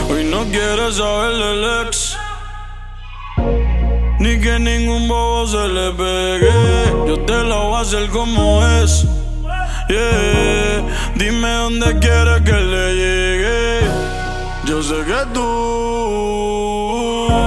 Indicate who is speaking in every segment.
Speaker 1: Hoy no quiere saber del ex, ni que ningún bobo se le pegue. Yo te la voy a hacer como es. Yeah. Dime dónde quieres que le llegue. Yo sé que tú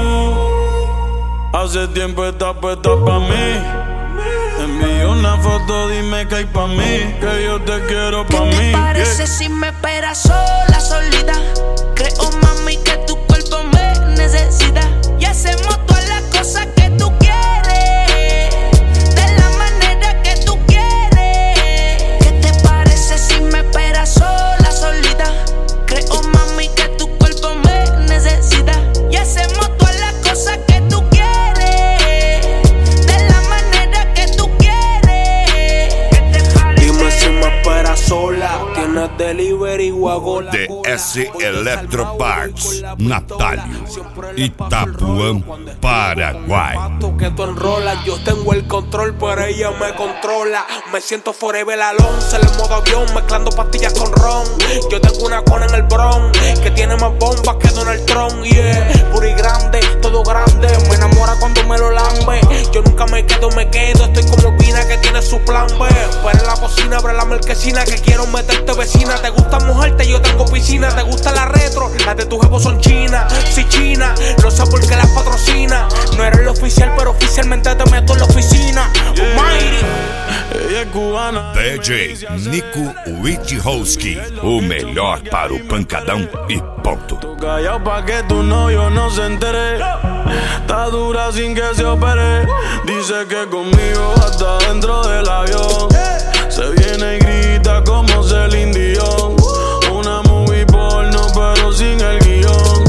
Speaker 1: hace tiempo estás puesta pa' mí. Envío una foto, dime que hay pa' mí, que yo te quiero pa' mí.
Speaker 2: ¿Qué te parece si me esperas sola, solita? Creo, mami, que tu cuerpo me necesita. Y hacemos todas las cosas que tú quieres, de la manera que tú quieres. ¿Qué te parece si me esperas sola, solita? Creo, mami, que tu cuerpo me necesita. Y hacemos todas las cosas que tú quieres, de la manera que tú quieres.
Speaker 3: Dime si me esperas sola. Tienes delivery o hago la
Speaker 4: DS Electro Parts, Natalio, Itapuã, Paraguay.
Speaker 3: Que tú enrolas, yo tengo el control, pero ella me controla. Me siento forever alone, en el modo avión, mezclando pastillas con ron. Yo tengo una cona en el bron, que tiene más bombas que Donald Trump, yeah. Puri grande, todo grande, me enamora cuando me lo lambe. Yo nunca me quedo, estoy como Pina que tiene su plan B. Pero en la cocina, abre la marquesina, que quiero meterte vecina. Te gusta mojarte, yo tengo piscina. Te gusta la retro, las de tu jevo son chinas. Si China, no sé por qué las patrocina. No eres el oficial, pero oficialmente te meto en la oficina. Almighty.
Speaker 1: Ella es cubana.
Speaker 4: DJ Nico Wichowski, o melhor para o pancadão e ponto.
Speaker 1: Tú callao pa' que tu novio no se entere. Está dura sin que se opere. Dice que conmigo hasta dentro del avión. Se viene y grita como Celine Dion. Una movie porno pero sin el guión.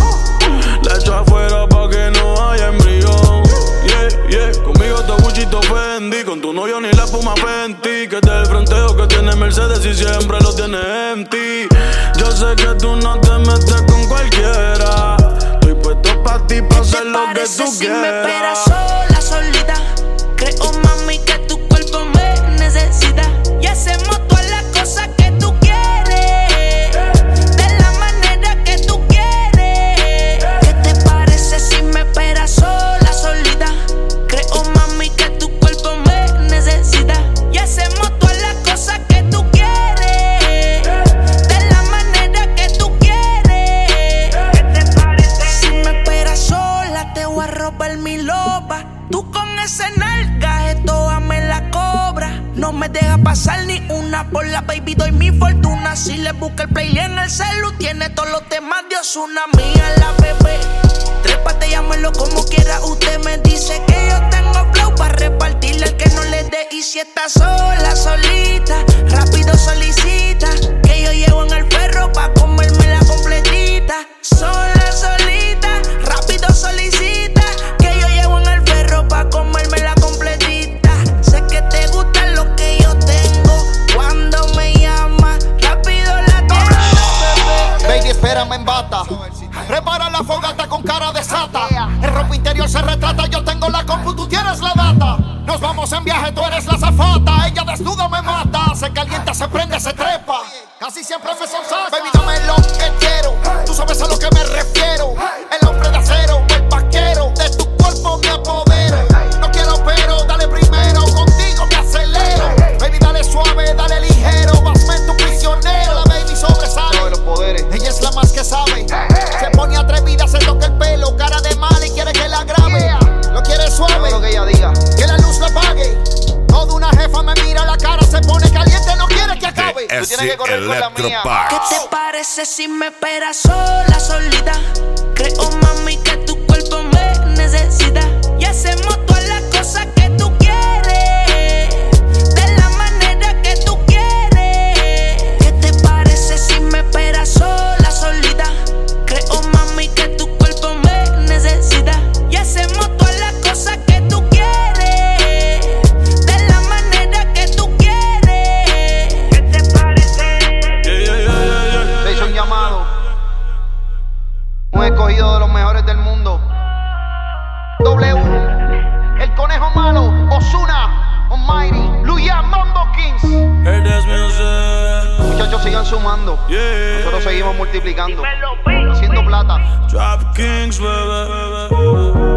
Speaker 1: La echo afuera pa' que no haya embrión. Yeah, yeah, conmigo te Gucci, te Fendi. Con tu novio ni la espuma Fenty. Que te el fronteo que tiene Mercedes y siempre lo tiene empty. Yo sé que tú no te metes con cualquiera. Estoy puesto pa' ti, pa' hacer lo que tú
Speaker 2: si
Speaker 1: quieras.
Speaker 2: Me esperas sola, solita. Creo, mami, que tu cuerpo me necesita. Y hacemos todas las cosas que tú quieres, de la manera que tú quieres. ¿Qué te parece si me esperas sola, solita? Creo, mami, que tu cuerpo me necesita. Y hacemos todas las cosas que tú quieres, de la manera que tú quieres. ¿Qué te parece si me esperas sola? Te voy a robar mi loba. Tú con ese nalga, esto me la cobra. No me deja pasar ni una por la baby, doy mi fortuna. Si le busca el playlist en el celu, tiene todos los temas de Ozuna. Mía la bebé, trépate, llámelo como quiera. Usted me dice que yo tengo flow para repartirle al que no le dé. Y si está sola, solita, rápido solicita, que yo llevo en el perro pa' comerme la completita. Sola, solita, rápido solicita, que yo llevo en el perro pa' comerme la completita. Sé que te gusta lo que yo tengo. Cuando me llama, rápido la tengo.
Speaker 5: Baby, espérame en bata. Prepara la fogata con cara de sata. El ropa interior se retrata. Yo tengo la compu, tú tienes la data. Nos vamos en viaje, tú eres la azafata. Ella desnuda me mata. Se calienta, se prende, se trepa. Casi siempre me sonsaca. Baby, dame lo que quiero. Tú sabes a lo que me refiero. El hombre de acero, el vaquero. De tu cuerpo me apodero. No quiero pero, dale primero. Contigo me acelero. Baby, dale suave, dale ligero. Hazme tu prisionero. La baby sobresale. Los poderes. Ella es la más que sabe. Se pone atrevida, se toca el pelo. Cara de mal y quiere que la grabe. Lo quiere suave. Lo que ella diga. Que la luz la apague. Toda una jefa me mira la cara, se pone caliente, no quiere que acabe. Tú tienes que correr con la mía.
Speaker 2: ¿Qué te parece si me esperas sola, solita? Creo, mami, que tu cuerpo me necesita. Y hacemos todas las cosas que tú quieres, de la manera que tú quieres. ¿Qué te parece si me esperas sola, solita? Creo, mami, que tu cuerpo me necesita. Y hacemos todas las cosas que tú quieres, de la manera que tú quieres. ¿Qué te parece?
Speaker 5: Te hizo un llamado. Un escogido de los mejores del mundo. W, el conejo malo, Ozuna, Almighty, Luya, Mambo Kings.
Speaker 1: Eres music.
Speaker 5: Muchachos, sigan sigan sumando.
Speaker 1: Yeah.
Speaker 5: Nosotros seguimos multiplicando. Haciendo plata.
Speaker 1: Trap Kings, bebé.